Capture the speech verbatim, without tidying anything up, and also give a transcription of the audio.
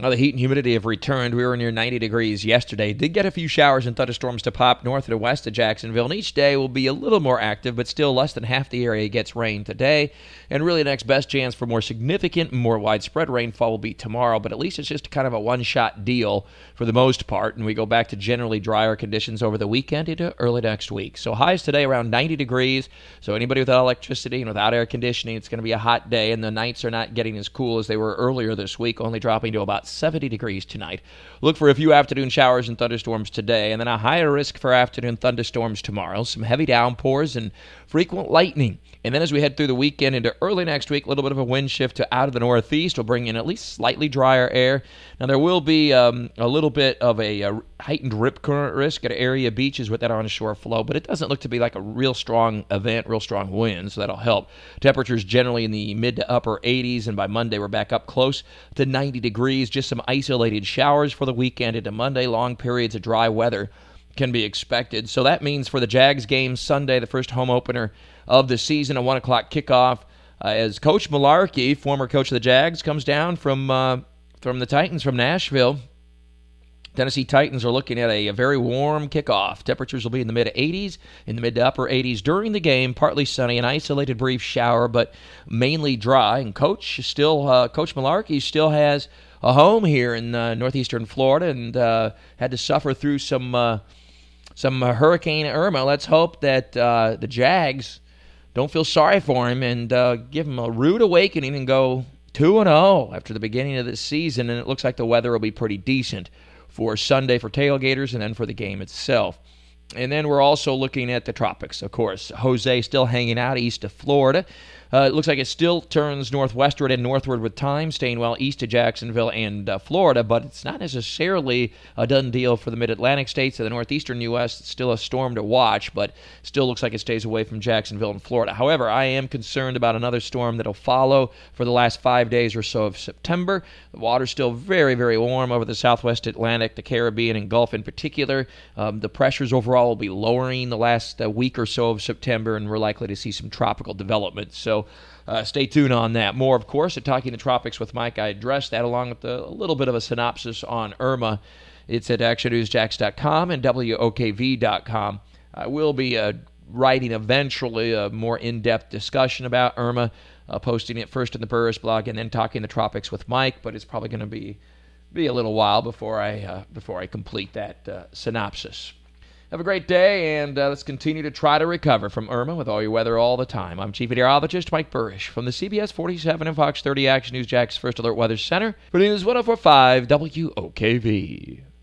Well, the heat and humidity have returned. We were near ninety degrees yesterday. Did get a few showers and thunderstorms to pop north and west of Jacksonville, and each day will be a little more active, but still less than half the area gets rain today. And really the next best chance for more significant, more widespread rainfall will be tomorrow, but at least it's just kind of a one-shot deal for the most part, and we go back to generally drier conditions over the weekend into early next week. So highs today around ninety degrees, so anybody without electricity and without air conditioning, it's going to be a hot day, and the nights are not getting as cool as they were earlier this week, only dropping to about seventy degrees tonight. Look for a few afternoon showers and thunderstorms today, and then a higher risk for afternoon thunderstorms tomorrow. Some heavy downpours and frequent lightning. And then as we head through the weekend into early next week, a little bit of a wind shift to out of the northeast will bring in at least slightly drier air. Now, there will be um, a little bit of a, a heightened rip current risk at area beaches with that onshore flow, but it doesn't look to be like a real strong event, real strong wind, so that'll help. Temperatures generally in the mid to upper eighties, and by Monday we're back up close to ninety degrees. Just some isolated showers for the weekend into Monday. Long periods of dry weather can be expected. So that means for the Jags game Sunday, the first home opener of the season, a one o'clock kickoff, uh, as Coach Mularkey, former coach of the Jags, comes down from uh, from the Titans from Nashville. Tennessee Titans are looking at a, a very warm kickoff. Temperatures will be in the mid-eighties, in the mid to upper eighties during the game. Partly sunny, an isolated brief shower, but mainly dry. And Coach still, uh, Coach Mularkey still has a home here in uh, northeastern Florida, and uh, had to suffer through some uh, some uh, Hurricane Irma. Let's hope that uh, the Jags don't feel sorry for him and uh, give him a rude awakening and go two and oh after the beginning of this season. And it looks like the weather will be pretty decent for Sunday for tailgaters and then for the game itself. And then we're also looking at the tropics, of course. Jose still hanging out east of Florida. Uh, it looks like it still turns northwestward and northward with time, staying well east of Jacksonville and uh, Florida, but it's not necessarily a done deal for the mid-Atlantic states or the northeastern U S. It's still a storm to watch, but still looks like it stays away from Jacksonville and Florida. However, I am concerned about another storm that will follow for the last five days or so of September. The water's still very, very warm over the southwest Atlantic, the Caribbean and Gulf in particular. Um, the pressures overall will be lowering the last uh, week or so of September, and we're likely to see some tropical development. So uh, stay tuned on that. More, of course, at Talking the Tropics with Mike. I addressed that along with a, a little bit of a synopsis on Irma. It's at action news jax dot com and W O K V dot com. I will be uh, writing eventually a more in-depth discussion about Irma, uh, posting it first in the Burris blog and then Talking the Tropics with Mike, but it's probably going to be be a little while before I uh, before I complete that uh, synopsis. Have a great day, and uh, let's continue to try to recover from Irma with all your weather all the time. I'm Chief Meteorologist Mike Burrish from the C B S forty-seven and Fox thirty Action News Jax First Alert Weather Center for News one oh four point five W O K V.